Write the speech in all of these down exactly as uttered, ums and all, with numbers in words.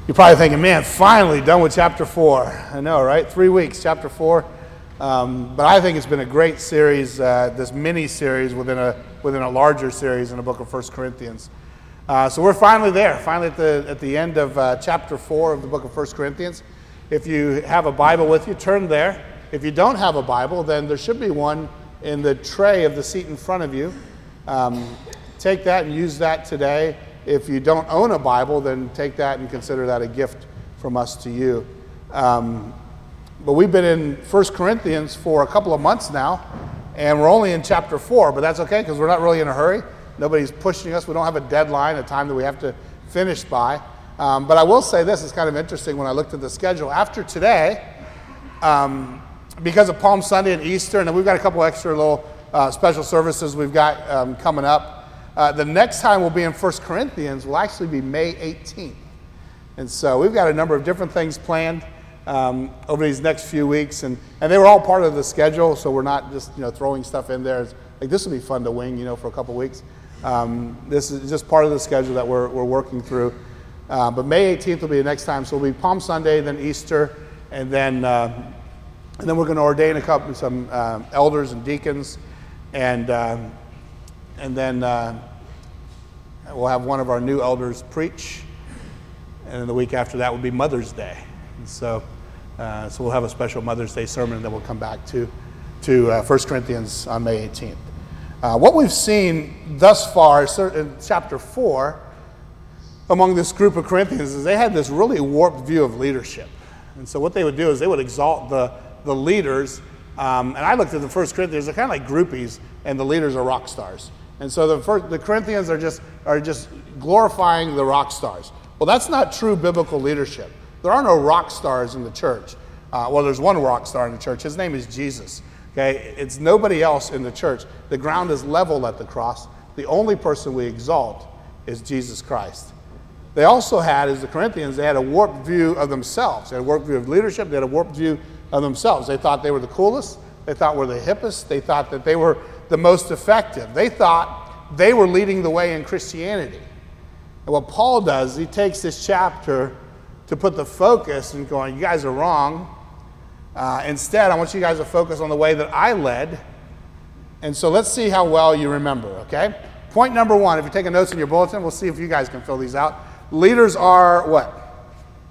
You're probably thinking, man, finally done with chapter four. I know, right? Three weeks, chapter four. Um, but I think it's been a great series, uh, this mini-series within a within a larger series in the book of First Corinthians. Uh, so we're finally there, finally at the at the end of uh, chapter four of the book of First Corinthians. If you have a Bible with you, turn there. If you don't have a Bible, then there should be one in the tray of the seat in front of you. Um, take that and use that today. If you don't own a Bible, then take that and consider that a gift from us to you. Um, but we've been in First Corinthians for a couple of months now, and we're only in chapter four, but that's okay because we're not really in a hurry. Nobody's pushing us. We don't have a deadline, a time that we have to finish by. Um, but I will say this, it's kind of interesting when I looked at the schedule. After today, um, because of Palm Sunday and Easter, and then we've got a couple extra little uh, special services we've got um, coming up. Uh, the next time we'll be in First Corinthians will actually be May eighteenth. And so we've got a number of different things planned um, over these next few weeks. And, and they were all part of the schedule, so we're not just you know throwing stuff in there. It's, like this will be fun to wing, you know, for a couple weeks. Um, this is just part of the schedule that we're, we're working through. Uh, but May eighteenth will be the next time. So it'll be Palm Sunday, then Easter, and then uh, and then we're going to ordain a couple some um, elders and deacons, and um, and then uh, we'll have one of our new elders preach, and then the week after that will be Mother's Day, and so uh, so we'll have a special Mother's Day sermon that we'll come back to to uh, First Corinthians on May eighteenth. Uh, what we've seen thus far in chapter four among this group of Corinthians is they had this really warped view of leadership. And so what they would do is they would exalt the, the leaders. Um, and I looked at the First Corinthians, they're kind of like groupies, and the leaders are rock stars. And so the, first, the Corinthians are just, are just glorifying the rock stars. Well, that's not true biblical leadership. There are no rock stars in the church. Uh, well, there's one rock star in the church. His name is Jesus. Okay, it's nobody else in the church. The ground is level at the cross. The only person we exalt is Jesus Christ. They also had, as the Corinthians, they had a warped view of themselves. They had a warped view of leadership. They had a warped view of themselves. They thought they were the coolest. They thought were the hippest. They thought that they were the most effective. They thought they were leading the way in Christianity. And what Paul does, he takes this chapter to put the focus and going, you guys are wrong. Uh, instead, I want you guys to focus on the way that I led. And so let's see how well you remember, okay? Point number one, if you're taking notes in your bulletin, we'll see if you guys can fill these out. Leaders are what?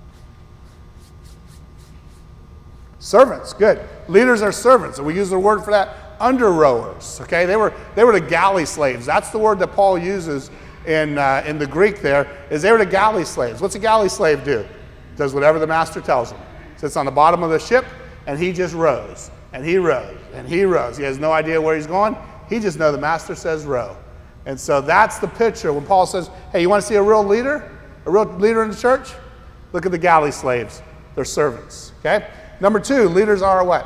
Servants, good. Leaders are servants, and we use the word for that, under rowers, okay? They were they were the galley slaves. That's the word that Paul uses in, uh, in the Greek there, is they were the galley slaves. What's a galley slave do? Does whatever the master tells him. Sits on the bottom of the ship, and he just rows, and he rows, and he rows. He has no idea where he's going. He just knows the master says row. And so that's the picture when Paul says, hey, you want to see a real leader? A real leader in the church? Look at the galley slaves. They're servants, okay? Number two, leaders are what?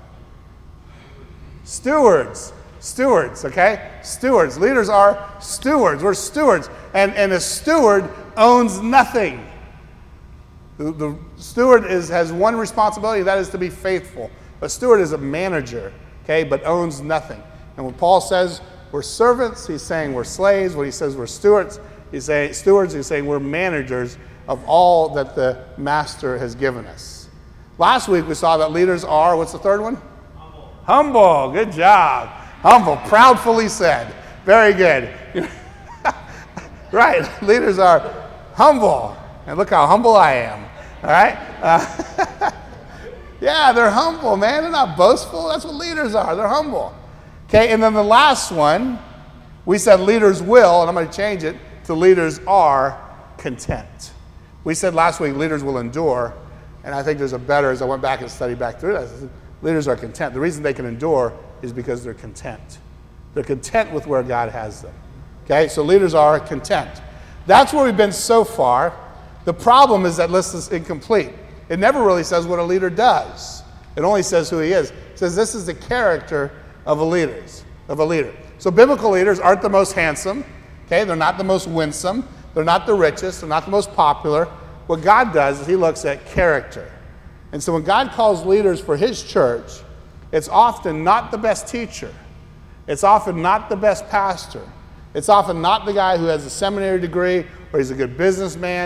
Stewards. Stewards, okay? Stewards. Leaders are stewards. We're stewards. And, and a steward owns nothing. The, the steward is, has one responsibility, that is to be faithful. A steward is a manager, okay, but owns nothing. And when Paul says we're servants, he's saying we're slaves. When he says we're stewards, he's saying stewards, he's saying we're managers of all that the master has given us. Last week we saw that leaders are, what's the third one? Humble. Humble, good job. Humble, proudfully said. Very good. Right, leaders are humble. And look how humble I am, all right? Uh, yeah, they're humble, man. They're not boastful. That's what leaders are. They're humble. Okay, and then the last one, we said leaders will, and I'm going to change it to leaders are content. We said last week leaders will endure, and I think there's a better, as I went back and studied back through that, I said, leaders are content. The reason they can endure is because they're content. They're content with where God has them. Okay, so leaders are content. That's where we've been so far. The problem is that list is incomplete. It never really says what a leader does. It only says who he is. It says this is the character of a leader. Of a leader. So biblical leaders aren't the most handsome. Okay, they're not the most winsome. They're not the richest. They're not the most popular. What God does is he looks at character. And so when God calls leaders for his church, it's often not the best teacher. It's often not the best pastor. It's often not the guy who has a seminary degree or he's a good businessman.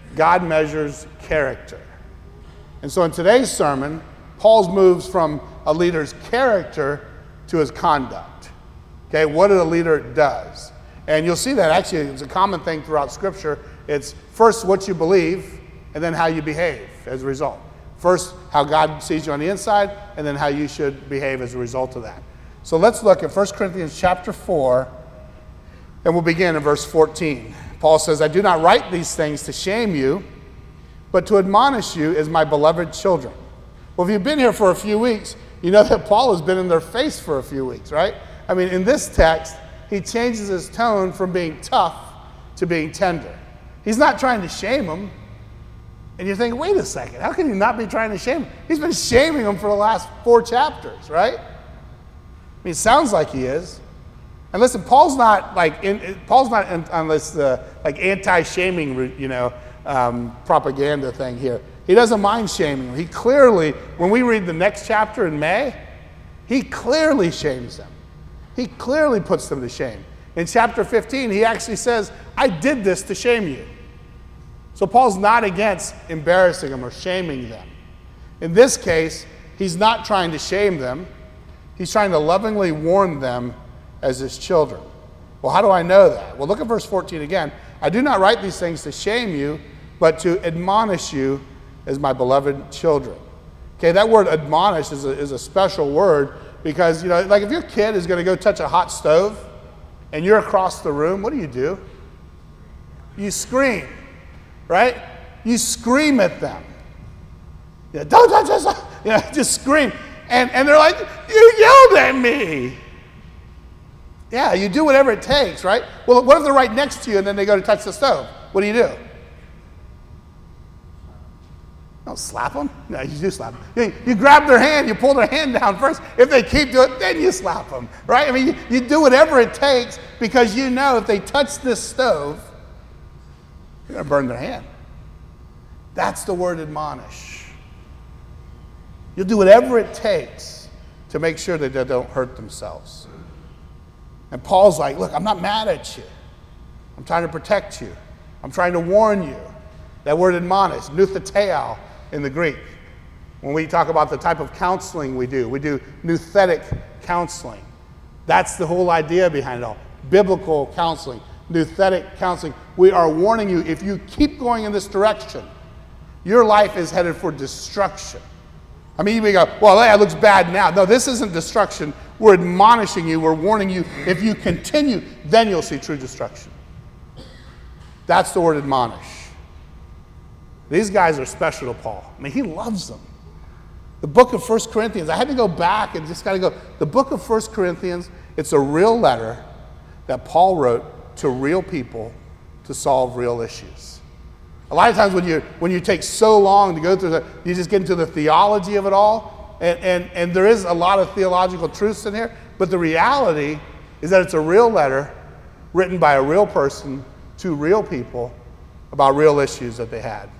God measures character. And so in today's sermon, Paul moves from a leader's character to his conduct. Okay, what a leader does. And you'll see that actually it's a common thing throughout Scripture. It's first what you believe, and then how you behave as a result. First, how God sees you on the inside, and then how you should behave as a result of that. So let's look at First Corinthians chapter four, and we'll begin in verse fourteen. Paul says, I do not write these things to shame you, but to admonish you as my beloved children. Well, if you've been here for a few weeks, you know that Paul has been in their face for a few weeks, right? I mean, in this text, he changes his tone from being tough to being tender. He's not trying to shame them. And you're thinking, wait a second, how can he not be trying to shame them? He's been shaming them for the last four chapters, right? I mean, it sounds like he is. And listen, Paul's not like in, Paul's not in, on this uh, like anti-shaming, you know, um, propaganda thing here. He doesn't mind shaming them. He clearly, when we read the next chapter in May, he clearly shames them. He clearly puts them to shame. In chapter fifteen, he actually says, I did this to shame you. So Paul's not against embarrassing them or shaming them. In this case, he's not trying to shame them. He's trying to lovingly warn them as his children. Well, how do I know that? Well, look at verse fourteen again. I do not write these things to shame you, but to admonish you as my beloved children. Okay, that word admonish is a, is a special word because, you know, like if your kid is going to go touch a hot stove and you're across the room, what do you do? You scream, right? You scream at them. Yeah, don't touch this. You know, just scream. And, and they're like, you yelled at me. Yeah, you do whatever it takes, right? Well, what if they're right next to you and then they go to touch the stove? What do you do? Don't slap them. No, you do slap them. You, you grab their hand, you pull their hand down first. If they keep doing it, then you slap them, right? I mean, you, you do whatever it takes because you know if they touch this stove, you're going to burn their hand. That's the word admonish. You'll do whatever it takes to make sure that they don't hurt themselves. And Paul's like, look, I'm not mad at you. I'm trying to protect you. I'm trying to warn you. That word admonish, nutheteo in the Greek. When we talk about the type of counseling we do, we do nuthetic counseling. That's the whole idea behind it all. Biblical counseling, nuthetic counseling. We are warning you, if you keep going in this direction, your life is headed for destruction. I mean, you may go, well, that looks bad now. No, this isn't destruction. We're admonishing you. We're warning you. If you continue, then you'll see true destruction. That's the word admonish. These guys are special to Paul. I mean, he loves them. The book of First Corinthians, I had to go back and just got to go. The book of First Corinthians, it's a real letter that Paul wrote to real people to solve real issues. A lot of times when you when you take so long to go through the, you just get into the theology of it all, and, and, and there is a lot of theological truths in here, but the reality is that it's a real letter written by a real person to real people about real issues that they had.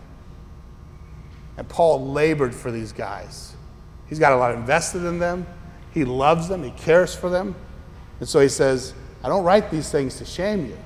And Paul labored for these guys. He's got a lot invested in them. He loves them. He cares for them. And so he says, I don't write these things to shame you.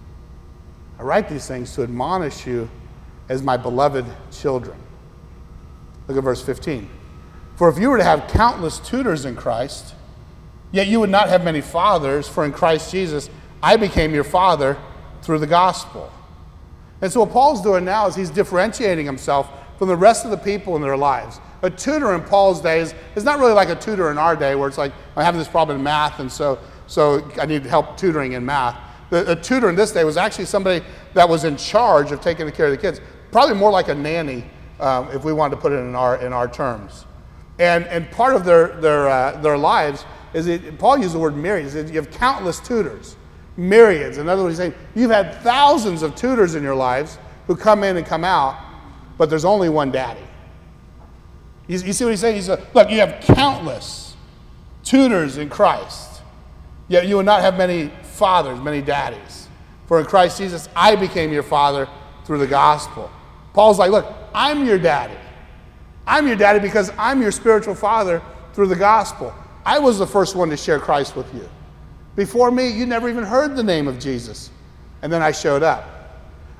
I write these things to admonish you as my beloved children. Look at verse fifteen. For if you were to have countless tutors in Christ, yet you would not have many fathers, for in Christ Jesus I became your father through the gospel. And so what Paul's doing now is he's differentiating himself from the rest of the people in their lives. A tutor in Paul's days is not really like a tutor in our day where it's like, I'm having this problem in math and so, so I need help tutoring in math. The, a tutor in this day was actually somebody that was in charge of taking care of the kids. Probably more like a nanny, um, if we wanted to put it in our in our terms. And and part of their their uh, their lives is it, Paul used the word myriads. You have countless tutors, myriads. In other words, he's saying you've had thousands of tutors in your lives who come in and come out, but there's only one daddy. You, you see what he's saying? He's a, look, you have countless tutors in Christ, yet you will not have many fathers, many daddies. For in Christ Jesus, I became your father through the gospel. Paul's like, look, I'm your daddy. I'm your daddy because I'm your spiritual father through the gospel. I was the first one to share Christ with you. Before me, you never even heard the name of Jesus. And then I showed up.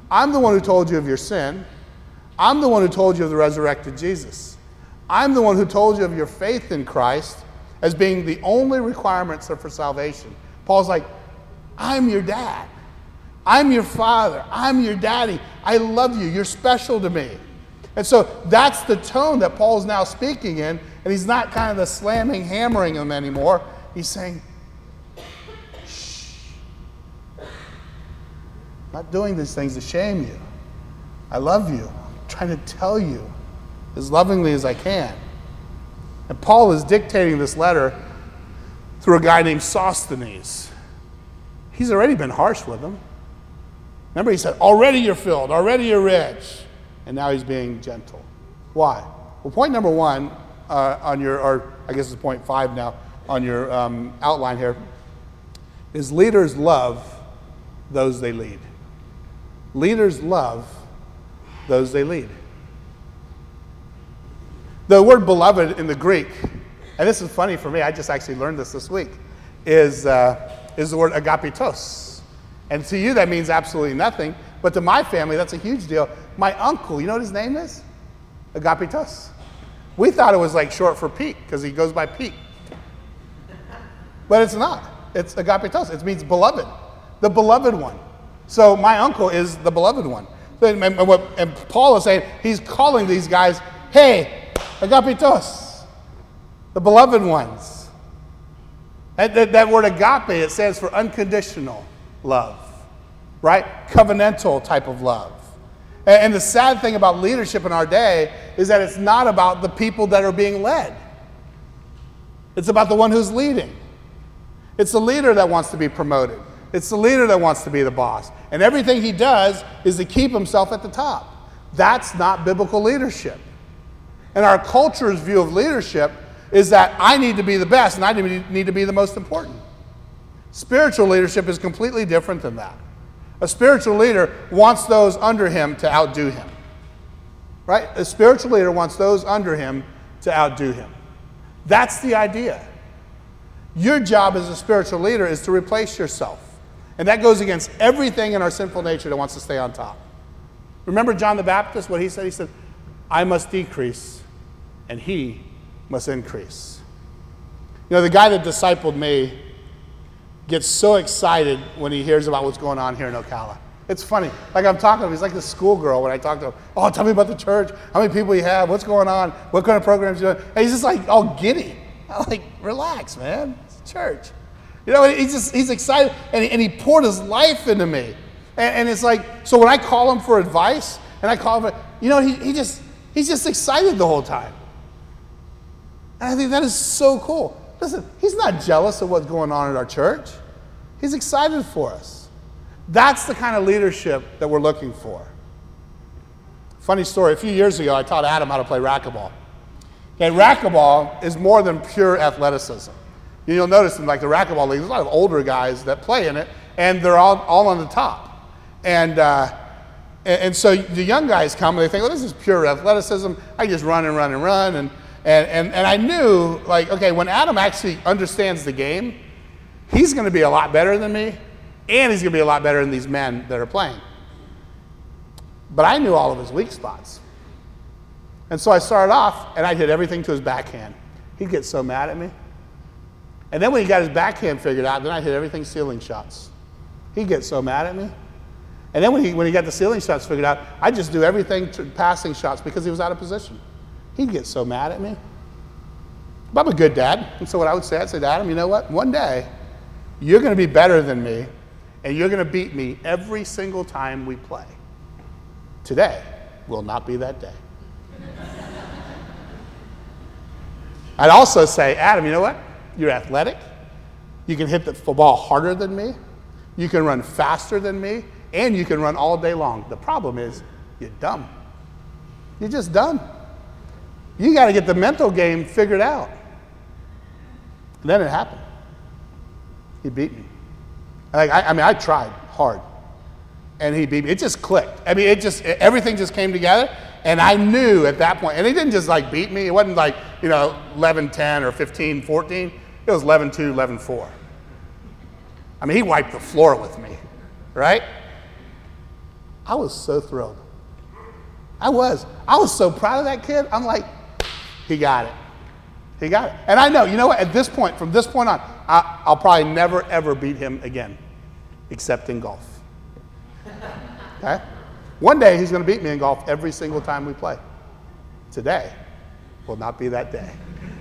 I'm the one who told you of your sin. I'm the one who told you of the resurrected Jesus. I'm the one who told you of your faith in Christ as being the only requirements for salvation. Paul's like, I'm your dad. I'm your father. I'm your daddy. I love you. You're special to me. And so that's the tone that Paul's now speaking in, and he's not kind of the slamming, hammering them anymore. He's saying, shh. I'm not doing these things to shame you. I love you. I'm trying to tell you as lovingly as I can. And Paul is dictating this letter through a guy named Sosthenes. He's already been harsh with him. Remember, he said, already you're filled, already you're rich. And now he's being gentle. Why? Well, point number one uh, on your, or I guess it's point five now, on your um, outline here, is leaders love those they lead. Leaders love those they lead. The word beloved in the Greek, and this is funny for me, I just actually learned this this week, is, uh, is the word agapitos. And to you that means absolutely nothing, but to my family that's a huge deal. My uncle, you know what his name is? Agapitos. We thought it was like short for Pete, because he goes by Pete. But it's not. It's agapitos. It means beloved, the beloved one. So my uncle is the beloved one. And, and, what, and Paul is saying, he's calling these guys, hey, agapitos, the beloved ones. That, that, that word agape, it stands for unconditional love, right? Covenantal type of love. And, and the sad thing about leadership in our day is that it's not about the people that are being led. It's about the one who's leading. It's the leader that wants to be promoted. It's the leader that wants to be the boss. And everything he does is to keep himself at the top. That's not biblical leadership. And our culture's view of leadership is that I need to be the best and I need to be the most important. Spiritual leadership is completely different than that. A spiritual leader wants those under him to outdo him. Right? A spiritual leader wants those under him to outdo him. That's the idea. Your job as a spiritual leader is to replace yourself. And that goes against everything in our sinful nature that wants to stay on top. Remember John the Baptist, what he said? He said, I must decrease and he must increase. You know, the guy that discipled me gets so excited when he hears about what's going on here in Ocala. It's funny. Like I'm talking to him, he's like the schoolgirl when I talk to him. Oh, tell me about the church. How many people you have? What's going on? What kind of programs you doing? And he's just like all giddy. I'm like, relax, man. It's church. You know, he's just, he's excited. And he, and he poured his life into me. And, and it's like, so when I call him for advice, and I call him, you know, he, he just, he's just excited the whole time. And I think that is so cool. Listen, he's not jealous of what's going on at our church. He's excited for us. That's the kind of leadership that we're looking for. Funny story, a few years ago, I taught Adam how to play racquetball. And racquetball is more than pure athleticism. You'll notice in like the racquetball league, there's a lot of older guys that play in it, and they're all, all on the top. And, uh, and and so the young guys come and they think, oh, this is pure athleticism. I just run and run and run. And, and, and, and I knew, like, okay, when Adam actually understands the game, he's going to be a lot better than me, and he's going to be a lot better than these men that are playing. But I knew all of his weak spots. And so I started off, and I'd hit everything to his backhand. He'd get so mad at me. And then when he got his backhand figured out, then I'd hit everything ceiling shots. He'd get so mad at me. And then when he, when he got the ceiling shots figured out, I'd just do everything to passing shots because he was out of position. He'd get so mad at me. But I'm a good dad. And so what I would say, I'd say to Adam, you know what? One day, you're going to be better than me, and you're going to beat me every single time we play. Today will not be that day. I'd also say, Adam, you know what? You're athletic. You can hit the ball harder than me. You can run faster than me, and you can run all day long. The problem is, you're dumb. You're just dumb. You got to get the mental game figured out. And then it happened. He beat me. Like I, I mean, I tried hard, and he beat me. It just clicked. I mean, it just it, everything just came together, and I knew at that point. And he didn't just like beat me. It wasn't like you know eleven ten or fifteen fourteen. It was eleven two, eleven four. I mean, he wiped the floor with me, right? I was so thrilled. I was. I was so proud of that kid. I'm like, he got it. He got it. And I know, you know what, at this point, from this point on, I, I'll probably never, ever beat him again, except in golf. Okay? One day he's going to beat me in golf every single time we play. Today will not be that day.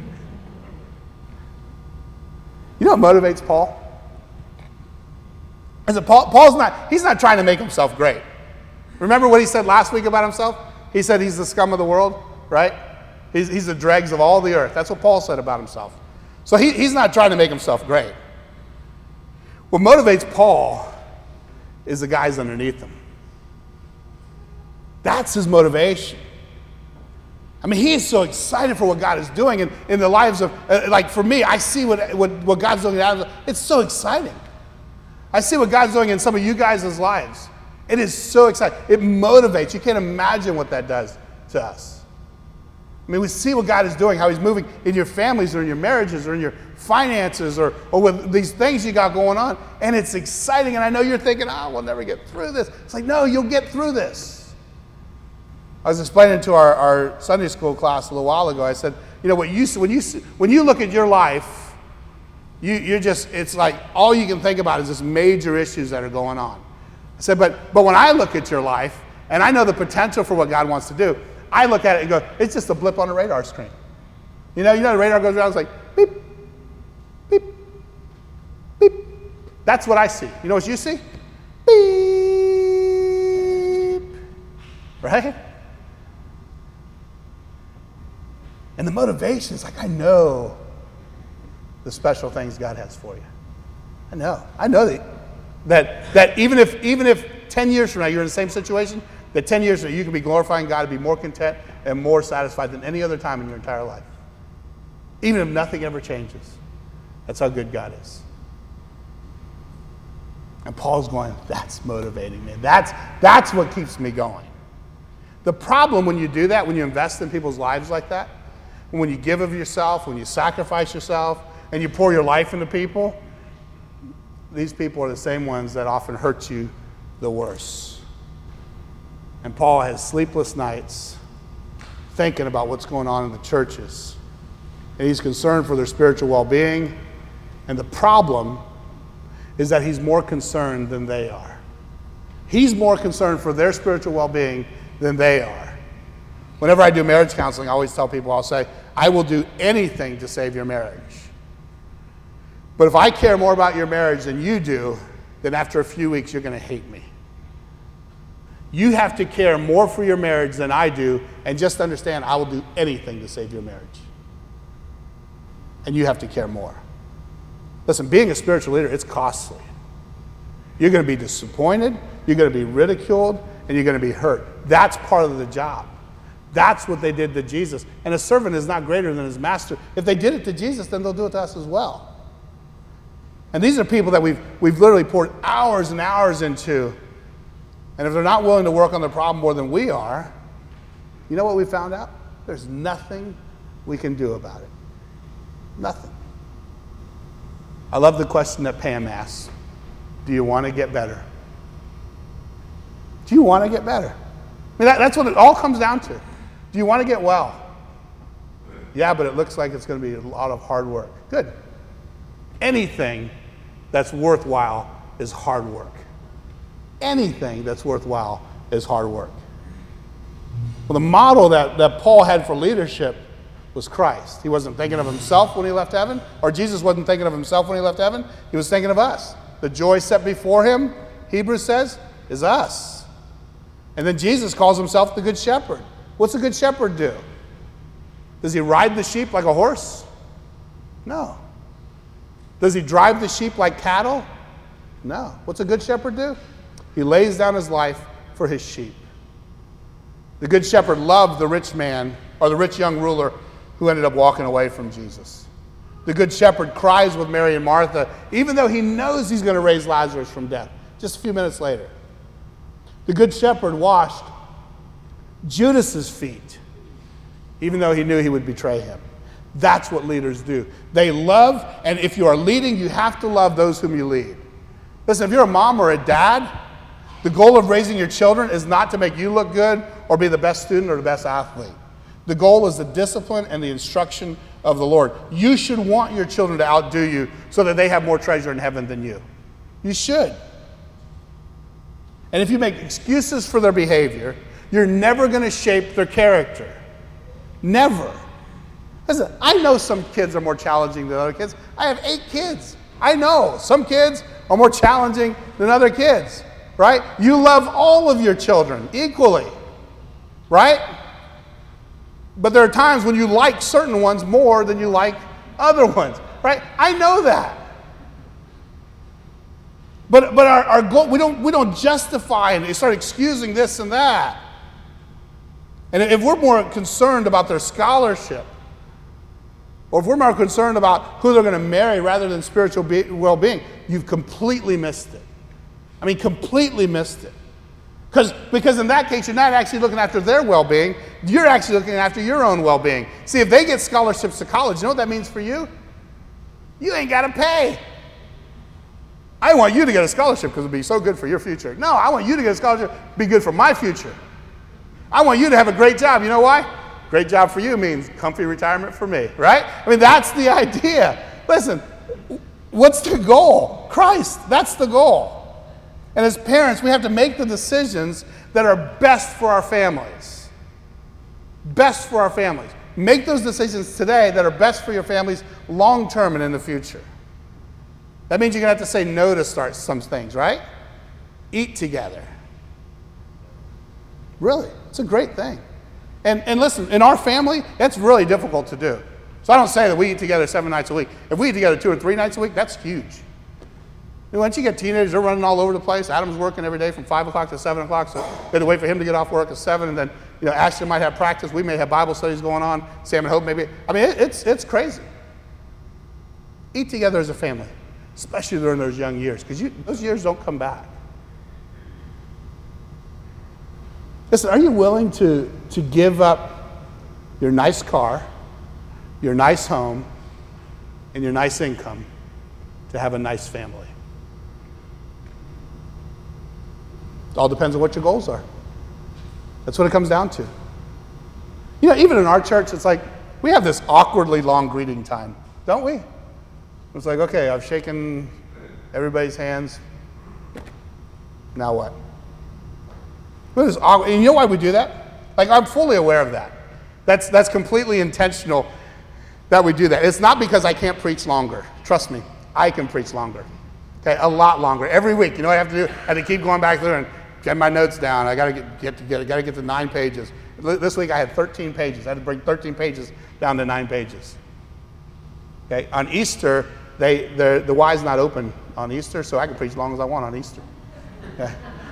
You know what motivates Paul? Is that Paul, Paul's not, he's not trying to make himself great. Remember what he said last week about himself? He said he's the scum of the world, right? He's, he's the dregs of all the earth. That's what Paul said about himself. So he, he's not trying to make himself great. What motivates Paul is the guys underneath him. That's his motivation. I mean, he is so excited for what God is doing in, in the lives of, uh, like for me, I see what, what, what God's doing. It's so exciting. I see what God's doing in some of you guys' lives. It is so exciting. It motivates. You can't imagine what that does to us. I mean, we see what God is doing, how he's moving in your families or in your marriages or in your finances or, or with these things you got going on. And it's exciting. And I know you're thinking, oh, we'll never get through this. It's like, no, you'll get through this. I was explaining to our, our Sunday school class a little while ago. I said, you know, what you, when, you, when you look at your life, you, you're just, it's like all you can think about is just major issues that are going on. I said, but, but when I look at your life, and I know the potential for what God wants to do, I look at it and go, it's just a blip on a radar screen. You know, you know the radar goes around, it's like, beep, beep, beep. That's what I see. You know what you see? Beep. Right? And the motivation is like, I know the special things God has for you. I know. I know that, that, that even if even if ten years from now you're in the same situation, that ten years from now you can be glorifying God and be more content and more satisfied than any other time in your entire life. Even if nothing ever changes. That's how good God is. And Paul's going, that's motivating me. That's, that's what keeps me going. The problem when you do that, when you invest in people's lives like that, when you give of yourself, when you sacrifice yourself, and you pour your life into people, these people are the same ones that often hurt you the worst. And Paul has sleepless nights thinking about what's going on in the churches. And he's concerned for their spiritual well-being. And the problem is that he's more concerned than they are. He's more concerned for their spiritual well-being than they are. Whenever I do marriage counseling, I always tell people, I'll say, I will do anything to save your marriage. But if I care more about your marriage than you do, then after a few weeks, you're going to hate me. You have to care more for your marriage than I do, and just understand I will do anything to save your marriage. And you have to care more. Listen, being a spiritual leader, it's costly. You're going to be disappointed, you're going to be ridiculed, and you're going to be hurt. That's part of the job. That's what they did to Jesus. And a servant is not greater than his master. If they did it to Jesus, then they'll do it to us as well. And these are people that we've, we've literally poured hours and hours into. And if they're not willing to work on the problem more than we are, you know what we found out? There's nothing we can do about it. Nothing. I love the question that Pam asked. Do you want to get better? Do you want to get better? I mean, that, that's what it all comes down to. Do you want to get well? Yeah, but it looks like it's going to be a lot of hard work. Good. Anything that's worthwhile is hard work. Anything that's worthwhile is hard work. Well, the model that, that Paul had for leadership was Christ. He wasn't thinking of himself when he left heaven, or Jesus wasn't thinking of himself when he left heaven. He was thinking of us. The joy set before him, Hebrews says, is us. And then Jesus calls himself the Good Shepherd. What's a good shepherd do? Does he ride the sheep like a horse? No. Does he drive the sheep like cattle? No. What's a good shepherd do? He lays down his life for his sheep. The good shepherd loved the rich man, or the rich young ruler who ended up walking away from Jesus. The good shepherd cries with Mary and Martha, even though he knows he's going to raise Lazarus from death, just a few minutes later. The good shepherd washed Judas's feet, even though he knew he would betray him. That's what leaders do. They love, and if you are leading, you have to love those whom you lead. Listen, if you're a mom or a dad, The goal of raising your children is not to make you look good or be the best student or the best athlete. The goal is the discipline and the instruction of the Lord. You should want your children to outdo you so that they have more treasure in heaven than you. You should. And if you make excuses for their behavior, you're never going to shape their character. Never. Listen, I know some kids are more challenging than other kids. I have eight kids. I know some kids are more challenging than other kids, right? You love all of your children equally, right? But there are times when you like certain ones more than you like other ones, right? I know that. But but our, our goal, we don't we don't justify and start excusing this and that. And if we're more concerned about their scholarship, or if we're more concerned about who they're going to marry rather than spiritual be- well-being, you've completely missed it. I mean, completely missed it. Because because in that case, you're not actually looking after their well-being. You're actually looking after your own well-being. See, if they get scholarships to college, you know what that means for you? You ain't got to pay. I want you to get a scholarship because it'll be so good for your future. No, I want you to get a scholarship, be good for my future. I want you to have a great job. You know why? Great job for you means comfy retirement for me, right? I mean, that's the idea. Listen, what's the goal? Christ, that's the goal. And as parents, we have to make the decisions that are best for our families. Best for our families. Make those decisions today that are best for your families long term and in the future. That means you're going to have to say no to start some things, right? Eat together. Really, it's a great thing. And, and listen, in our family, that's really difficult to do. So I don't say that we eat together seven nights a week. If we eat together two or three nights a week, that's huge. And once you get teenagers, they're running all over the place. Adam's working every day from five o'clock to seven o'clock, so we have to wait for him to get off work at seven, and then you know, Ashton might have practice. We may have Bible studies going on. Sam and Hope maybe. I mean, it, it's, it's crazy. Eat together as a family, especially during those young years, because those years don't come back. Listen, are you willing to, to give up your nice car, your nice home, and your nice income to have a nice family? It all depends on what your goals are. That's what it comes down to. You know, even in our church, it's like we have this awkwardly long greeting time, don't we? It's like, okay, I've shaken everybody's hands. Now what? And you know why we do that? Like, I'm fully aware of that. That's that's completely intentional that we do that. It's not because I can't preach longer. Trust me, I can preach longer. Okay, a lot longer. Every week, you know what I have to do? I have to keep going back through and get my notes down. I got to get get to get I got to get to nine pages. This week I had thirteen pages. I had to bring thirteen pages down to nine pages. Okay, on Easter, they the the Y's not open on Easter, so I can preach as long as I want on Easter. Okay.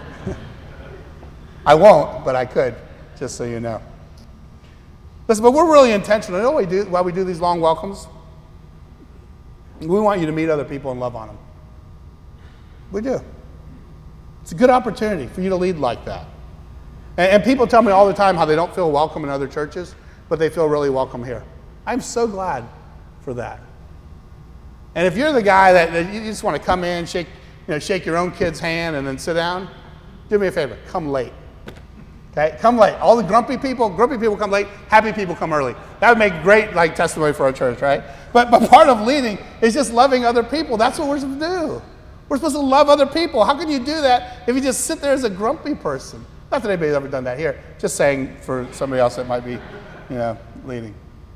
I won't, but I could, just so you know. Listen, but we're really intentional. You know what we do, why we do these long welcomes? We want you to meet other people and love on them. We do. It's a good opportunity for you to lead like that. And, and people tell me all the time how they don't feel welcome in other churches, but they feel really welcome here. I'm so glad for that. And if you're the guy that, that you just want to come in, shake, you know, shake your own kid's hand and then sit down, do me a favor, come late. Okay, come late. All the grumpy people, grumpy people come late. Happy people come early. That would make great like testimony for our church, right? But but part of leading is just loving other people. That's what we're supposed to do. We're supposed to love other people. How can you do that if you just sit there as a grumpy person? Not that anybody's ever done that here. Just saying for somebody else that might be, you know, leading.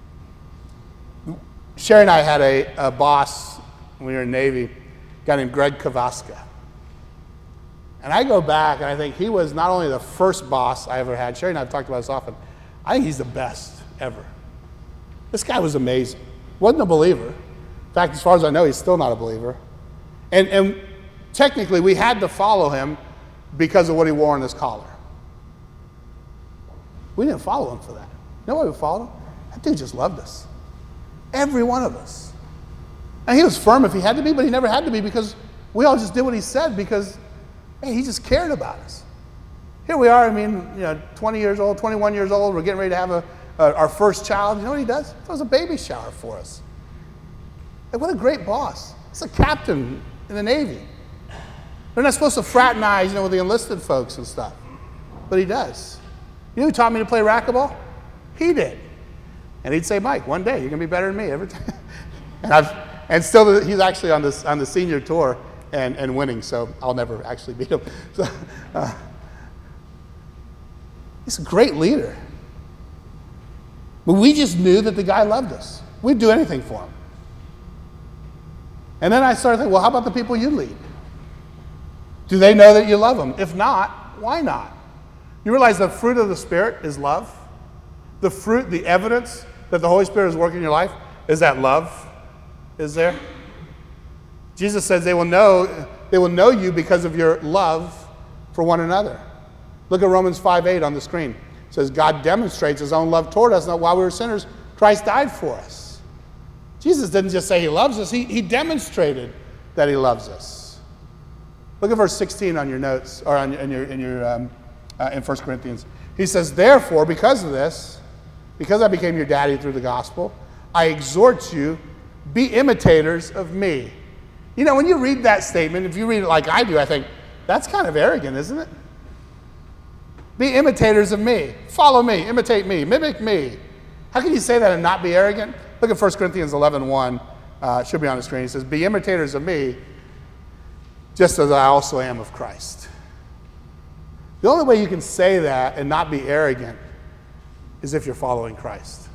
Sherry and I had a, a boss when we were in Navy, a guy named Greg Kavaska. And I go back and I think he was not only the first boss I ever had, Sherry and I have talked about this often, I think he's the best ever. This guy was amazing. Wasn't a believer. In fact, as far as I know, he's still not a believer. And, and technically, we had to follow him because of what he wore on his collar. We didn't follow him for that. You know why we followed him? That dude just loved us. Every one of us. And he was firm if he had to be, but he never had to be because we all just did what he said because hey, he just cared about us. Here we are, I mean, you know, twenty years old, twenty-one years old, we're getting ready to have a, a, our first child. You know what he does? He throws a baby shower for us. Hey, what a great boss. He's a captain in the Navy. They're not supposed to fraternize, you know, with the enlisted folks and stuff. But he does. You know who taught me to play racquetball? He did. And he'd say, Mike, one day you're going to be better than me every time. and, I've, and still, he's actually on, this, on the senior tour and, and winning, so I'll never actually beat him. So, uh, he's a great leader. But we just knew that the guy loved us. We'd do anything for him. And then I started thinking, well, how about the people you lead? Do they know that you love them? If not, why not? You realize the fruit of the Spirit is love? The fruit, the evidence that the Holy Spirit is working in your life is that love is there. Jesus says they will know, they will know you because of your love for one another. Look at Romans five eight on the screen. It says, God demonstrates his own love toward us, that while we were sinners, Christ died for us. Jesus didn't just say he loves us, he, he demonstrated that he loves us. Look at verse sixteen on your notes, or on, in your, in, your, um, uh, in First Corinthians. He says, therefore, because of this, because I became your daddy through the gospel, I exhort you, be imitators of me. You know, when you read that statement, if you read it like I do, I think, that's kind of arrogant, isn't it? Be imitators of me. Follow me, imitate me, mimic me. How can you say that and not be arrogant? Look at First Corinthians eleven one. Uh, it should be on the screen. It says, be imitators of me, just as I also am of Christ. The only way you can say that and not be arrogant is if you're following Christ.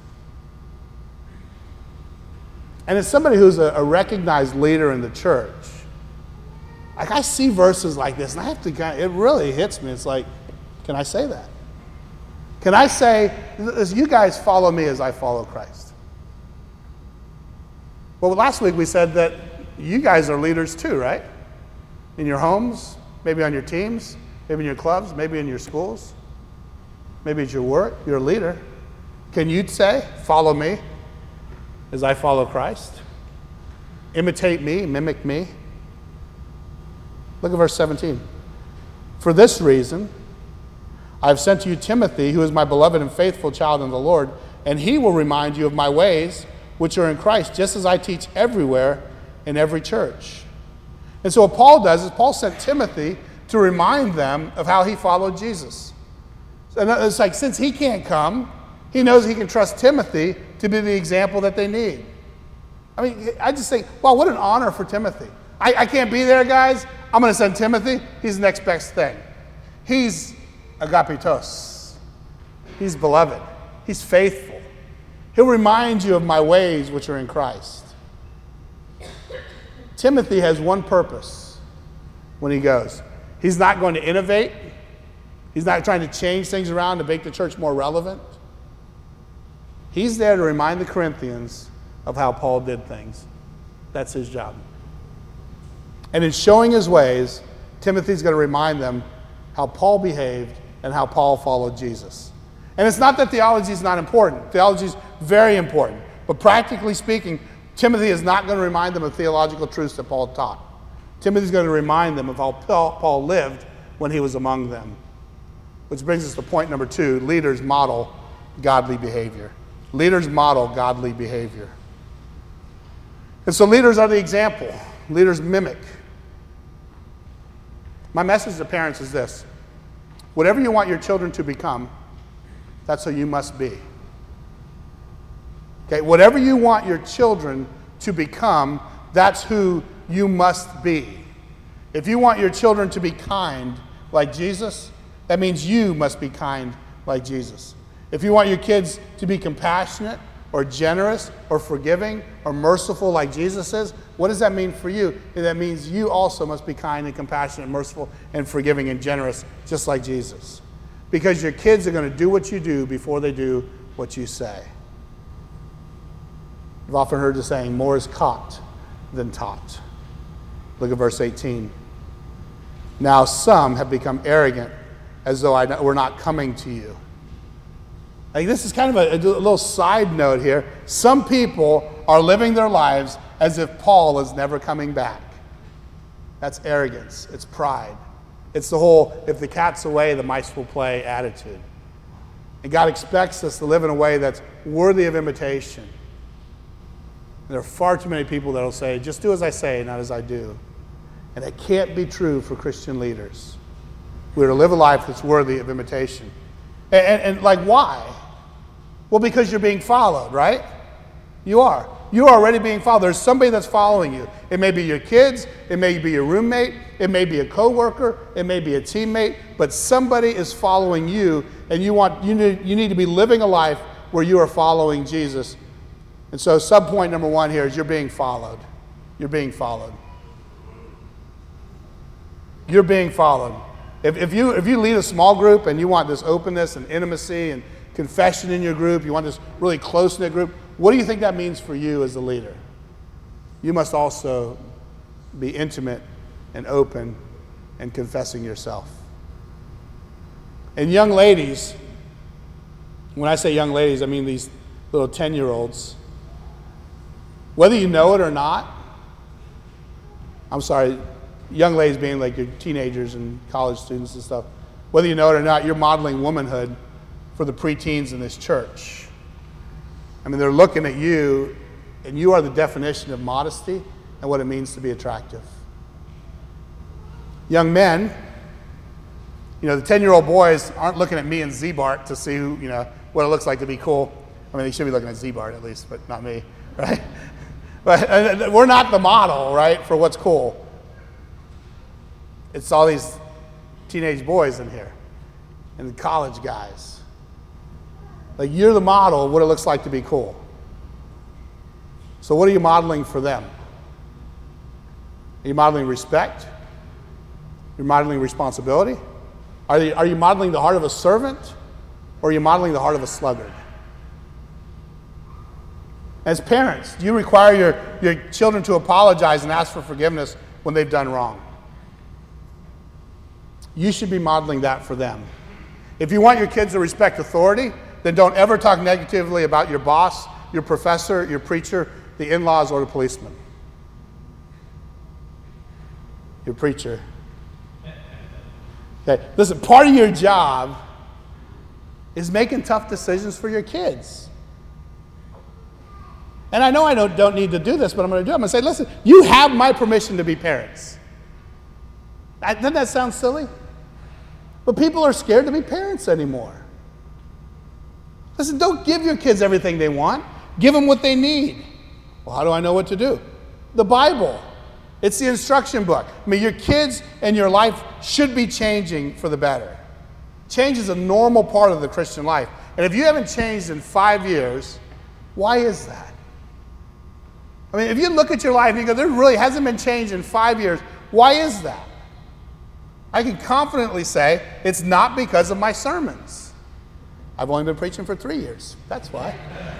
And as somebody who's a, a recognized leader in the church, like I see verses like this, and I have to kind of, it really hits me. It's like, can I say that? Can I say, you guys follow me as I follow Christ? Well, last week we said that you guys are leaders too, right? In your homes, maybe on your teams, maybe in your clubs, maybe in your schools, maybe at your work, you're a leader. Can you say, follow me as I follow Christ? Imitate me, mimic me. Look at verse seventeen. For this reason, I have sent to you Timothy, who is my beloved and faithful child in the Lord, and he will remind you of my ways, which are in Christ, just as I teach everywhere in every church. And so what Paul does is Paul sent Timothy to remind them of how he followed Jesus. And it's like, since he can't come, he knows he can trust Timothy to be the example that they need. I mean, I just think, wow, what an honor for Timothy. I, I can't be there, guys. I'm going to send Timothy. He's the next best thing. He's agapitos. He's beloved. He's faithful. He'll remind you of my ways which are in Christ. Timothy has one purpose when he goes. He's not going to innovate. He's not trying to change things around to make the church more relevant. He's there to remind the Corinthians of how Paul did things. That's his job. And in showing his ways, Timothy's going to remind them how Paul behaved and how Paul followed Jesus. And it's not that theology is not important. Theology is very important. But practically speaking, Timothy is not going to remind them of theological truths that Paul taught. Timothy's going to remind them of how Paul lived when he was among them. Which brings us to point number two. Leaders model godly behavior. Leaders model godly behavior. And so leaders are the example. Leaders mimic. My message to parents is this. Whatever you want your children to become, that's who you must be. Okay, whatever you want your children to become, that's who you must be. If you want your children to be kind like Jesus, that means you must be kind like Jesus. If you want your kids to be compassionate or generous or forgiving or merciful like Jesus is, what does that mean for you? That means you also must be kind and compassionate, merciful and forgiving and generous, just like Jesus. Because your kids are going to do what you do before they do what you say. You've often heard the saying, more is caught than taught. Look at verse eighteen. Now some have become arrogant, as though I were not coming to you. Like, this is kind of a, a little side note here. Some people are living their lives as if Paul is never coming back. That's arrogance. It's pride. It's the whole, if the cat's away, the mice will play attitude. And God expects us to live in a way that's worthy of imitation. And there are far too many people that will say, just do as I say, not as I do. And it can't be true for Christian leaders. We're to live a life that's worthy of imitation. And, and, and like, why? Well, because you're being followed, right? You are. You're already being followed. There's somebody that's following you. It may be your kids. It may be your roommate. It may be a coworker. It may be a teammate. But somebody is following you, and you want you need, you need to be living a life where you are following Jesus. And so subpoint number one here is you're being followed. You're being followed. You're being followed. If, if you if you lead a small group and you want this openness and intimacy and confession in your group, you want this really close-knit group, what do you think that means for you as a leader? You must also be intimate and open and confessing yourself. And young ladies, when I say young ladies, I mean these little ten-year-olds. Whether you know it or not, I'm sorry, young ladies being like your teenagers and college students and stuff, whether you know it or not, you're modeling womanhood for the preteens in this church. I mean, they're looking at you, and you are the definition of modesty and what it means to be attractive. Young men, you know, the ten-year-old boys aren't looking at me and Z-Bart to see who, you know, what it looks like to be cool. I mean, they should be looking at Z-Bart at least, but not me, right? But uh, we're not the model, right, for what's cool. It's all these teenage boys in here and the college guys. Like, you're the model of what it looks like to be cool. So what are you modeling for them? Are you modeling respect? You're modeling responsibility? Are you, are you modeling the heart of a servant, or are you modeling the heart of a sluggard? As parents, do you require your, your children to apologize and ask for forgiveness when they've done wrong? You should be modeling that for them. If you want your kids to respect authority, then don't ever talk negatively about your boss, your professor, your preacher, the in-laws, or the policeman. Your preacher. Okay, listen, part of your job is making tough decisions for your kids. And I know I don't, don't need to do this, but I'm going to do it. I'm going to say, listen, you have my permission to be parents. Doesn't that sound silly? But people are scared to be parents anymore. Listen, don't give your kids everything they want. Give them what they need. Well, how do I know what to do? The Bible. It's the instruction book. I mean, your kids and your life should be changing for the better. Change is a normal part of the Christian life. And if you haven't changed in five years, why is that? I mean, if you look at your life and you go, there really hasn't been change in five years, why is that? I can confidently say it's not because of my sermons. I've only been preaching for three years. That's why.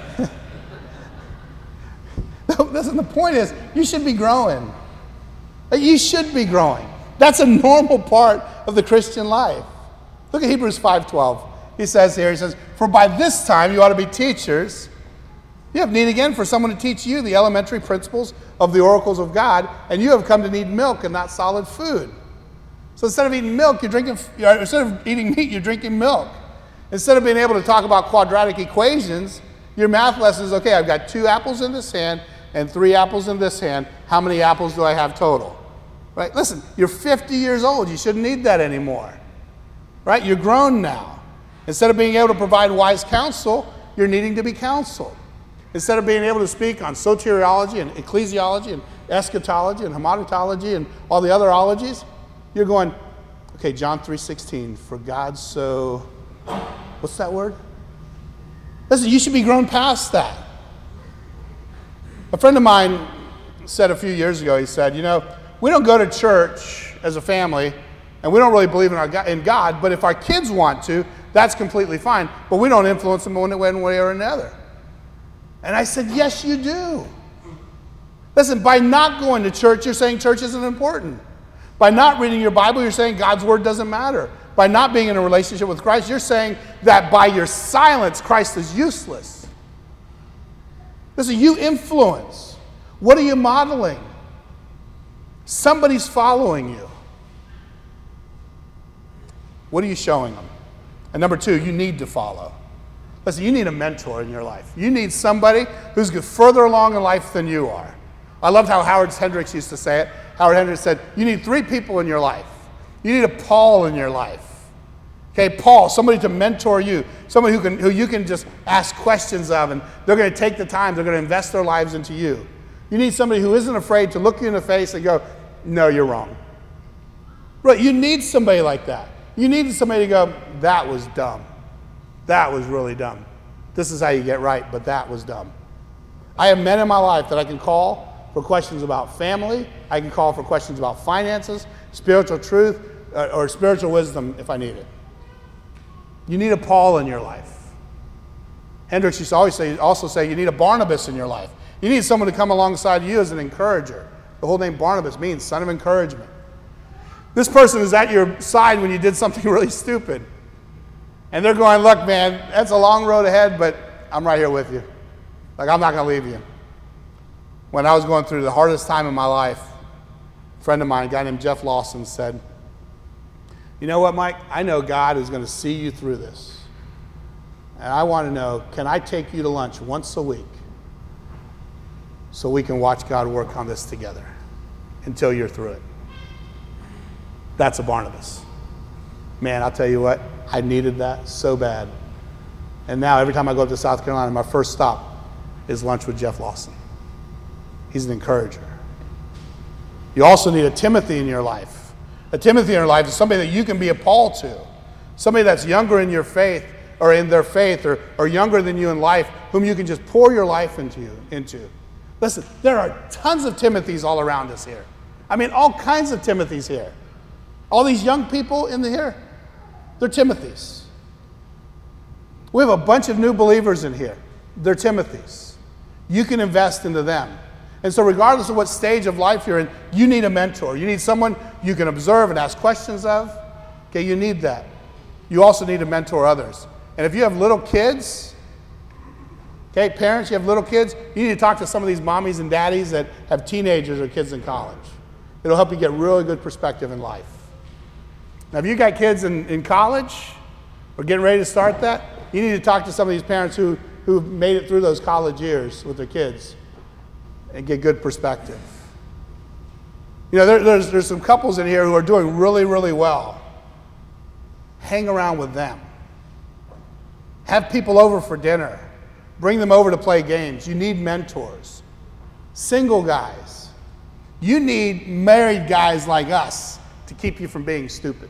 Listen, the point is, you should be growing. You should be growing. That's a normal part of the Christian life. Look at Hebrews five twelve. He says here, he says, for by this time you ought to be teachers. You have need again for someone to teach you the elementary principles of the oracles of God, and you have come to need milk and not solid food. So instead of eating milk, you're drinking, instead of eating meat, you're drinking milk. Instead of being able to talk about quadratic equations, your math lesson is, okay, I've got two apples in this hand and three apples in this hand. How many apples do I have total? Right? Listen, you're fifty years old. You shouldn't need that anymore. Right? You're grown now. Instead of being able to provide wise counsel, you're needing to be counseled. Instead of being able to speak on soteriology and ecclesiology and eschatology and hamartology and all the other ologies, you're going, okay, John three sixteen, for God so... What's that word? Listen, you should be grown past that. A friend of mine said a few years ago, he said, you know, we don't go to church as a family, and we don't really believe in, our, in God, but if our kids want to, that's completely fine, but we don't influence them one way or another. And I said, yes, you do. Listen, by not going to church, you're saying church isn't important. By not reading your Bible, you're saying God's word doesn't matter. By not being in a relationship with Christ, you're saying that by your silence, Christ is useless. Listen, you influence. What are you modeling? Somebody's following you. What are you showing them? And number two, you need to follow. Listen, you need a mentor in your life. You need somebody who's further along in life than you are. I loved how Howard Hendricks used to say it. Howard Hendricks said, you need three people in your life. You need a Paul in your life. Okay, Paul, somebody to mentor you, somebody who can who you can just ask questions of, and they're going to take the time, they're going to invest their lives into you. You need somebody who isn't afraid to look you in the face and go, no, you're wrong. Right, you need somebody like that. You need somebody to go, that was dumb. That was really dumb. This is how you get right, but that was dumb. I have men in my life that I can call for questions about family. I can call for questions about finances, spiritual truth, uh, or spiritual wisdom if I need it. You need a Paul in your life. Hendricks used to always say, also say you need a Barnabas in your life. You need someone to come alongside you as an encourager. The whole name Barnabas means son of encouragement. This person is at your side when you did something really stupid. And they're going, look, man, that's a long road ahead, but I'm right here with you. Like, I'm not going to leave you. When I was going through the hardest time in my life, a friend of mine, a guy named Jeff Lawson, said, you know what, Mike? I know God is going to see you through this. And I want to know, can I take you to lunch once a week so we can watch God work on this together until you're through it? That's a Barnabas. Man, I'll tell you what, I needed that so bad. And now every time I go up to South Carolina, my first stop is lunch with Jeff Lawson. He's an encourager. You also need a Timothy in your life. A Timothy in your life is somebody that you can be a Paul to. Somebody that's younger in your faith, or in their faith, or, or younger than you in life, whom you can just pour your life into, you, into. Listen, there are tons of Timothys all around us here. I mean, all kinds of Timothys here. All these young people in the here, they're Timothys. We have a bunch of new believers in here. They're Timothys. You can invest into them. And so regardless of what stage of life you're in, you need a mentor. You need someone you can observe and ask questions of. Okay, you need that. You also need to mentor others. And if you have little kids, okay, parents, you have little kids, you need to talk to some of these mommies and daddies that have teenagers or kids in college. It'll help you get really good perspective in life. Now, if you got kids in, in college or getting ready to start that, you need to talk to some of these parents who, who made it through those college years with their kids and get good perspective. You know, there, there's, there's some couples in here who are doing really, really well. Hang around with them. Have people over for dinner. Bring them over to play games. You need mentors. Single guys. You need married guys like us to keep you from being stupid.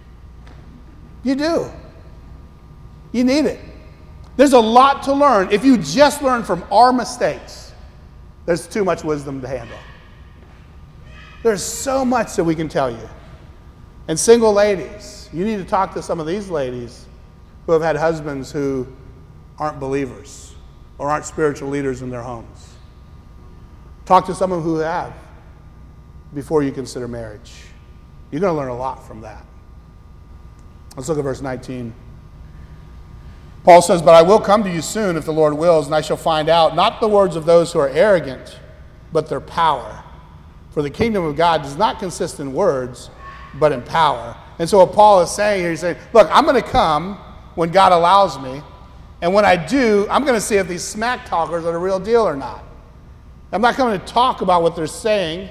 You do. You need it. There's a lot to learn. If you just learn from our mistakes, there's too much wisdom to handle. There's so much that we can tell you. And single ladies, you need to talk to some of these ladies who have had husbands who aren't believers or aren't spiritual leaders in their homes. Talk to someone who have before you consider marriage. You're going to learn a lot from that. Let's look at verse nineteen. Paul says, but I will come to you soon if the Lord wills, and I shall find out not the words of those who are arrogant, but their power. For the kingdom of God does not consist in words, but in power. And so what Paul is saying here, he's saying, look, I'm going to come when God allows me, and when I do, I'm going to see if these smack talkers are the real deal or not. I'm not coming to talk about what they're saying.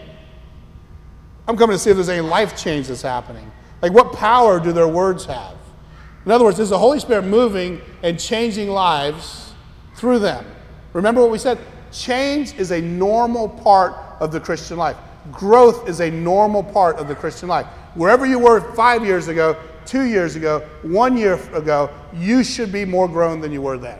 I'm coming to see if there's any life change that's happening. Like, what power do their words have? In other words, is the Holy Spirit moving and changing lives through them? Remember what we said? Change is a normal part of the Christian life. Growth is a normal part of the Christian life. Wherever you were five years ago, two years ago, one year ago, you should be more grown than you were then.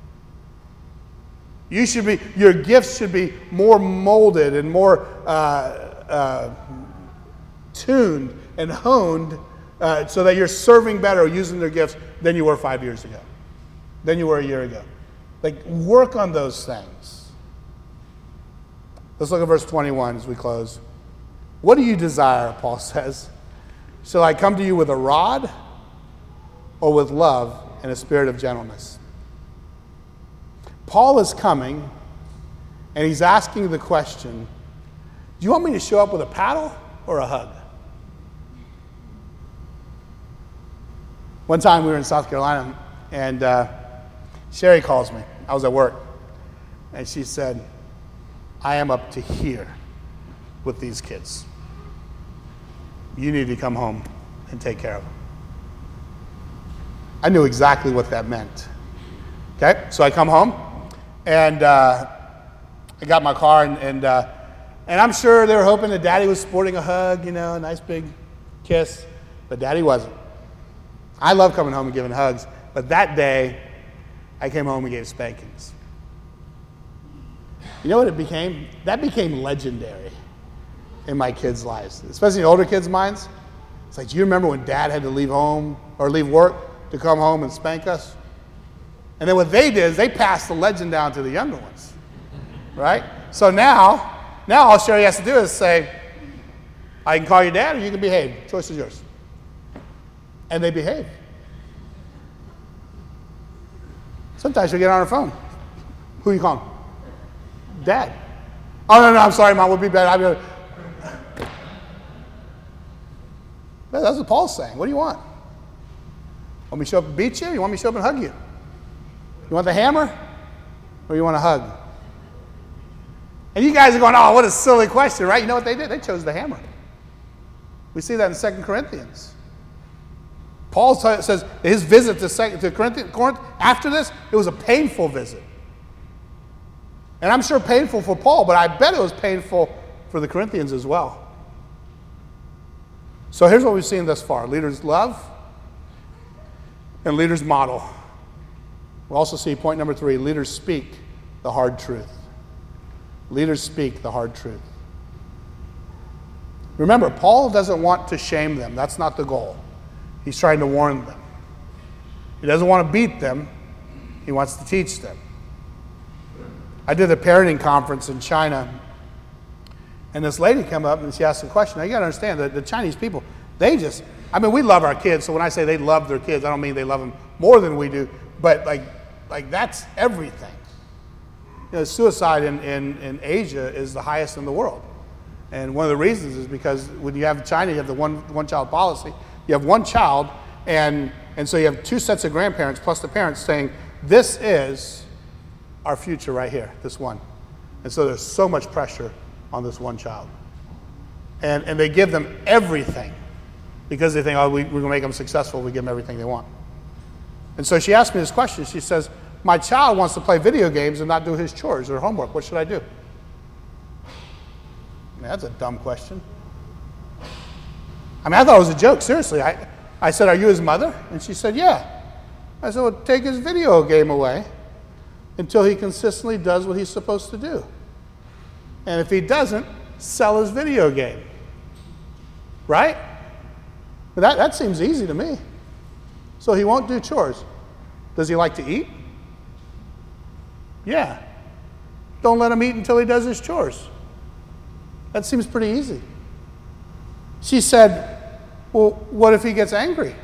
You should be, your gifts should be more molded and more uh, uh, tuned and honed uh, so that you're serving better using their gifts than you were five years ago, than you were a year ago. Like, work on those things. Let's look at verse twenty-one as we close. What do you desire, Paul says? Shall I come to you with a rod or with love and a spirit of gentleness? Paul is coming and he's asking the question, do you want me to show up with a paddle or a hug? One time we were in South Carolina and uh, Sherry calls me. I was at work. And she said, I am up to here with these kids. You need to come home and take care of them. I knew exactly what that meant. Okay, so I come home, and uh, I got my car, and and, uh, and I'm sure they were hoping that Daddy was sporting a hug, you know, a nice big kiss, but Daddy wasn't. I love coming home and giving hugs, but that day, I came home and gave spankings. You know what it became? That became legendary in my kids' lives, especially in older kids' minds. It's like, do you remember when Dad had to leave home or leave work to come home and spank us? And then what they did is they passed the legend down to the younger ones, right? So now, now all Sherry has to do is say, I can call you Dad or you can behave. Choice is yours. And they behave. Sometimes we get on our phone. Who are you calling? Dad. Oh, no, no, I'm sorry, Mom, we'll be better. I'm gonna... That's what Paul's saying. What do you want? Want me to show up and beat you? You want me to show up and hug you? You want the hammer? Or you want a hug? And you guys are going, oh, what a silly question, right? You know what they did? They chose the hammer. We see that in Second Corinthians. Paul t- says his visit to, Second, to Corinth, Corinth, after this, it was a painful visit. And I'm sure painful for Paul, but I bet it was painful for the Corinthians as well. So here's what we've seen thus far. Leaders love and leaders model. We'll also see point number three, leaders speak the hard truth. Leaders speak the hard truth. Remember, Paul doesn't want to shame them. That's not the goal. He's trying to warn them. He doesn't want to beat them. He wants to teach them. I did a parenting conference in China, and this lady came up and she asked a question. Now, you got to understand that the Chinese people, they just, I mean, we love our kids. So when I say they love their kids, I don't mean they love them more than we do, but like, like that's everything. You know, suicide in, in, in Asia is the highest in the world. And one of the reasons is because when you have China, you have the one, one child policy. You have one child, and, and so you have two sets of grandparents plus the parents saying, this is our future right here, this one. And so there's so much pressure on this one child. And, and they give them everything because they think, oh, we, we're going to make them successful. We give them everything they want. And so she asked me this question. She says, my child wants to play video games and not do his chores or homework. What should I do? I mean, that's a dumb question. I mean, I thought it was a joke. Seriously. I, I said, are you his mother? And she said, yeah. I said, well, take his video game away until he consistently does what he's supposed to do. And if he doesn't, sell his video game. Right? But that, that seems easy to me. So he won't do chores. Does he like to eat? Yeah. Don't let him eat until he does his chores. That seems pretty easy. She said, well, what if he gets angry?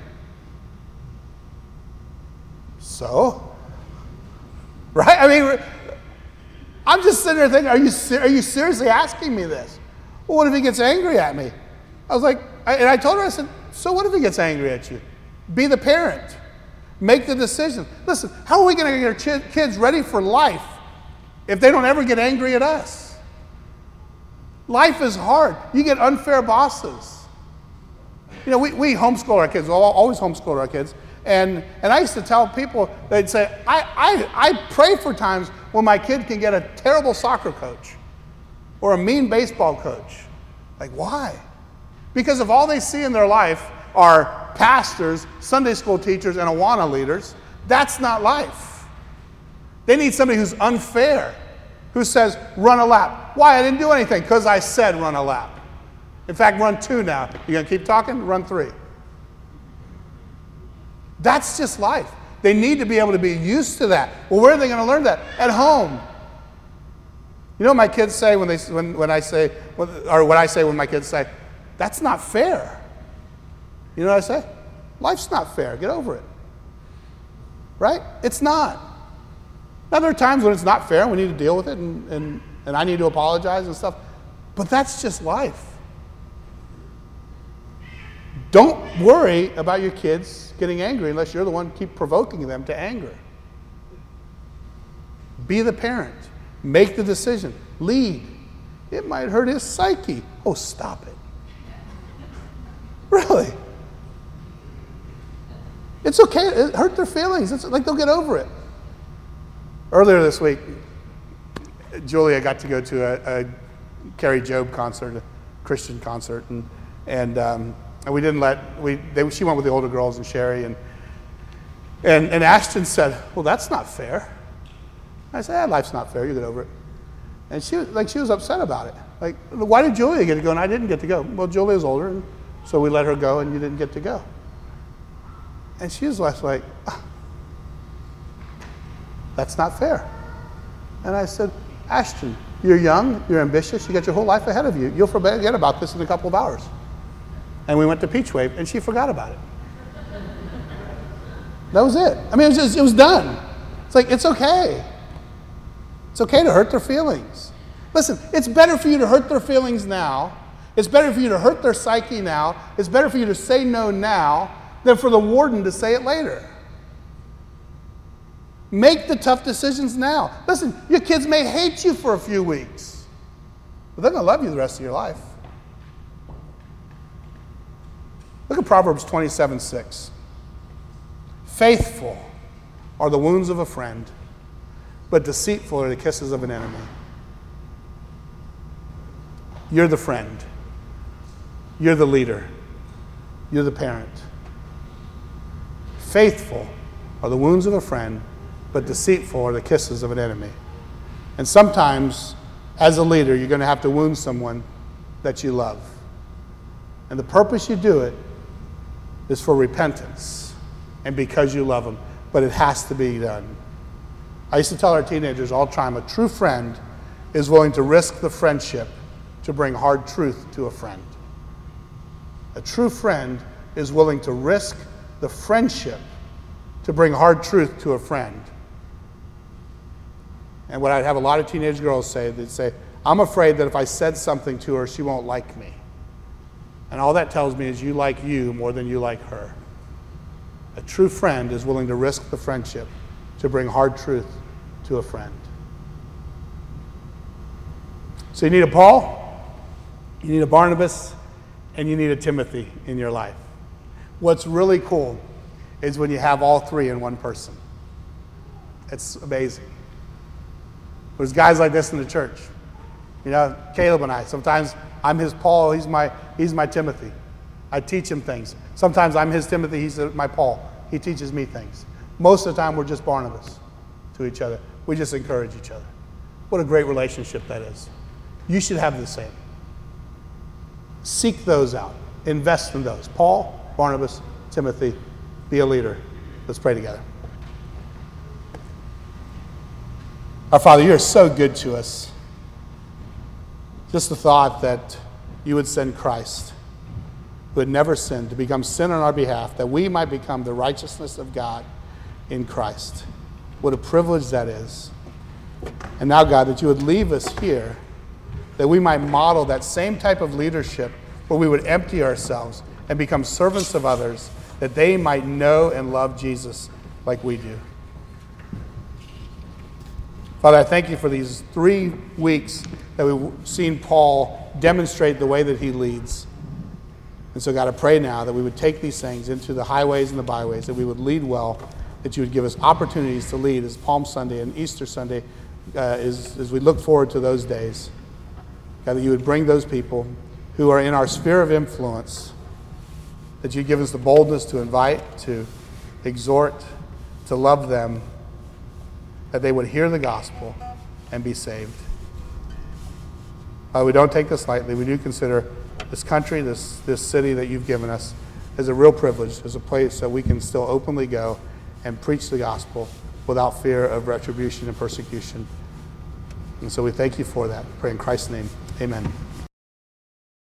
So? Right? I mean, I'm just sitting there thinking, are you, ser- are you seriously asking me this? Well, what if he gets angry at me? I was like, I, and I told her, I said, so what if he gets angry at you? Be the parent. Make the decision. Listen, how are we going to get our ch- kids ready for life if they don't ever get angry at us? Life is hard. You get unfair bosses. You know, we, we homeschool our kids. We'll always homeschool our kids. And and I used to tell people, they'd say, I, I, I pray for times when my kid can get a terrible soccer coach or a mean baseball coach. Like, why? Because if all they see in their life are pastors, Sunday school teachers, and Awana leaders, that's not life. They need somebody who's unfair, who says, run a lap. Why? I didn't do anything. Because I said run a lap. In fact, run two now. You going to keep talking? Run three. That's just life. They need to be able to be used to that. Well, where are they going to learn that? At home. You know what my kids say when they when, when I say, or what I say when my kids say, that's not fair. You know what I say? Life's not fair. Get over it. Right? It's not. Now, there are times when it's not fair and we need to deal with it and, and, and I need to apologize and stuff. But that's just life. Don't worry about your kids getting angry unless you're the one keep provoking them to anger. Be the parent. Make the decision. Lead. It might hurt his psyche. Oh, stop it. Really. It's okay. It hurt their feelings. It's like they'll get over it. Earlier this week, Julia got to go to a, a Carrie Job concert, a Christian concert, and and, um, and we didn't let we. They, she went with the older girls and Sherry, and and and Ashton said, "Well, that's not fair." I said, "Ah, life's not fair. You get over it." And she was like, she was upset about it. Like, why did Julia get to go and I didn't get to go? Well, Julia's older, and so we let her go, and you didn't get to go. And she was less like, ah, that's not fair. And I said, Ashton, you're young, you're ambitious, you got your whole life ahead of you. You'll forget about this in a couple of hours. And we went to Peach Wave, and she forgot about it. That was it. I mean, it was just, it was done. It's like, it's okay. It's okay to hurt their feelings. Listen, it's better for you to hurt their feelings now. It's better for you to hurt their psyche now. It's better for you to say no now than for the warden to say it later. Make the tough decisions now. Listen, your kids may hate you for a few weeks, but they're going to love you the rest of your life. Look at Proverbs twenty-seven six. Faithful are the wounds of a friend, but deceitful are the kisses of an enemy. You're the friend. You're the leader. You're the parent. Faithful are the wounds of a friend, but deceitful are the kisses of an enemy. And sometimes, as a leader, you're going to have to wound someone that you love. And the purpose you do it is for repentance and because you love them. But it has to be done. I used to tell our teenagers all the time, a true friend is willing to risk the friendship to bring hard truth to a friend. A true friend is willing to risk the friendship to bring hard truth to a friend. And what I'd have a lot of teenage girls say, they'd say, I'm afraid that if I said something to her, she won't like me. And all that tells me is you like you more than you like her. A true friend is willing to risk the friendship to bring hard truth to a friend. So you need a Paul, you need a Barnabas, and you need a Timothy in your life. What's really cool is when you have all three in one person. It's amazing. There's guys like this in the church. You know, Caleb and I, sometimes I'm his Paul, he's my, he's my Timothy. I teach him things. Sometimes I'm his Timothy, he's my Paul. He teaches me things. Most of the time we're just Barnabas to each other. We just encourage each other. What a great relationship that is. You should have the same. Seek those out. Invest in those. Paul, Barnabas, Timothy, be a leader. Let's pray together. Our Father, you are so good to us. Just the thought that you would send Christ, who had never sinned, to become sin on our behalf, that we might become the righteousness of God in Christ. What a privilege that is. And now, God, that you would leave us here, that we might model that same type of leadership where we would empty ourselves and become servants of others, that they might know and love Jesus like we do. Father, I thank you for these three weeks that we've seen Paul demonstrate the way that he leads. And so, God, I pray now that we would take these things into the highways and the byways, that we would lead well, that you would give us opportunities to lead as Palm Sunday and Easter Sunday, uh, as, as we look forward to those days. God, that you would bring those people who are in our sphere of influence, that you give us the boldness to invite, to exhort, to love them, that they would hear the gospel and be saved. Uh, we don't take this lightly. We do consider this country, this, this city that you've given us, as a real privilege, as a place that we can still openly go and preach the gospel without fear of retribution and persecution. And so we thank you for that. We pray in Christ's name. Amen.